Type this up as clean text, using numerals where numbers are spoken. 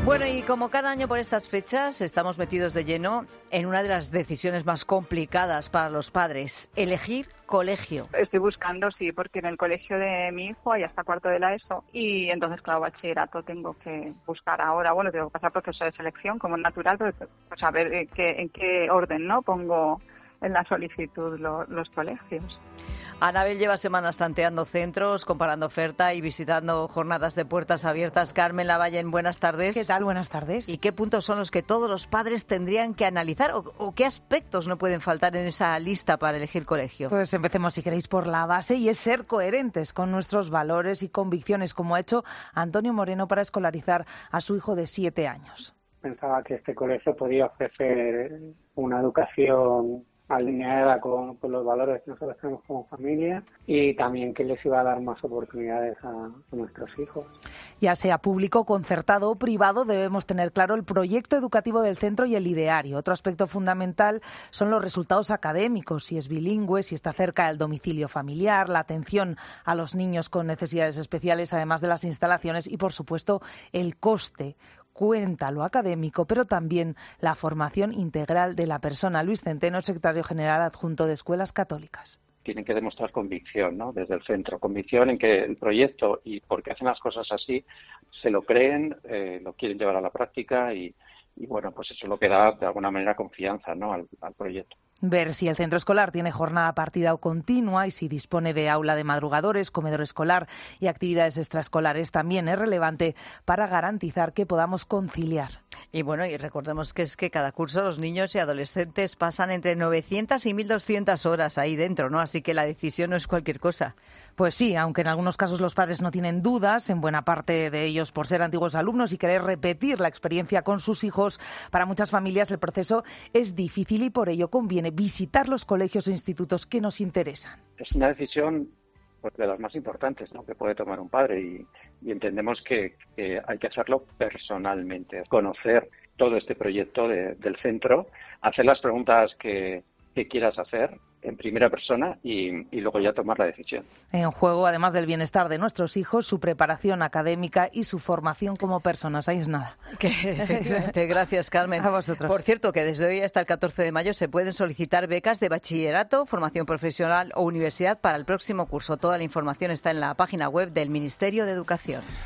Bueno, y como cada año por estas fechas estamos metidos de lleno en una de las decisiones más complicadas para los padres, elegir colegio. Estoy buscando, sí, porque en el colegio de mi hijo hay hasta cuarto de la ESO y entonces, claro, bachillerato tengo que buscar ahora. Bueno, tengo que pasar proceso de selección como es natural, pero pues a ver en qué orden, ¿no? Pongo en la solicitud los colegios. Anabel lleva semanas tanteando centros, comparando oferta y visitando jornadas de puertas abiertas. Carmen Lavallen, buenas tardes. ¿Qué tal? Buenas tardes. ¿Y qué puntos son los que todos los padres tendrían que analizar o qué aspectos no pueden faltar en esa lista para elegir colegio? Pues empecemos, si queréis, por la base, y es ser coherentes con nuestros valores y convicciones, como ha hecho Antonio Moreno para escolarizar a su hijo de 7 años. Pensaba que este colegio podía ofrecer una educación alineada con los valores que nosotros tenemos como familia y también que les iba a dar más oportunidades a nuestros hijos. Ya sea público, concertado o privado, debemos tener claro el proyecto educativo del centro y el ideario. Otro aspecto fundamental son los resultados académicos, si es bilingüe, si está cerca del domicilio familiar, la atención a los niños con necesidades especiales, además de las instalaciones y, por supuesto, el coste. Cuenta lo académico, pero también la formación integral de la persona. Luis Centeno, secretario general adjunto de Escuelas Católicas. Tienen que demostrar convicción, ¿no? Desde el centro, convicción en que el proyecto y porque hacen las cosas así se lo creen, lo quieren llevar a la práctica y bueno, pues eso es lo que da de alguna manera confianza, ¿no? al proyecto. Ver si el centro escolar tiene jornada partida o continua y si dispone de aula de madrugadores, comedor escolar y actividades extraescolares también es relevante para garantizar que podamos conciliar. Y bueno, y recordemos que es que cada curso los niños y adolescentes pasan entre 900 y 1.200 horas ahí dentro, ¿no? Así que la decisión no es cualquier cosa. Pues sí, aunque en algunos casos los padres no tienen dudas, en buena parte de ellos por ser antiguos alumnos y querer repetir la experiencia con sus hijos, para muchas familias el proceso es difícil y por ello conviene visitar los colegios o institutos que nos interesan. Es una decisión pues, de las más importantes, ¿no? Que puede tomar un padre y entendemos que hay que hacerlo personalmente, conocer todo este proyecto del centro, hacer las preguntas que quieras hacer en primera persona y luego ya tomar la decisión. En juego, además del bienestar de nuestros hijos, su preparación académica y su formación como personas. Ahí es nada. Efectivamente, gracias, Carmen. A vosotros. Por cierto, que desde hoy hasta el 14 de mayo se pueden solicitar becas de bachillerato, formación profesional o universidad para el próximo curso. Toda la información está en la página web del Ministerio de Educación.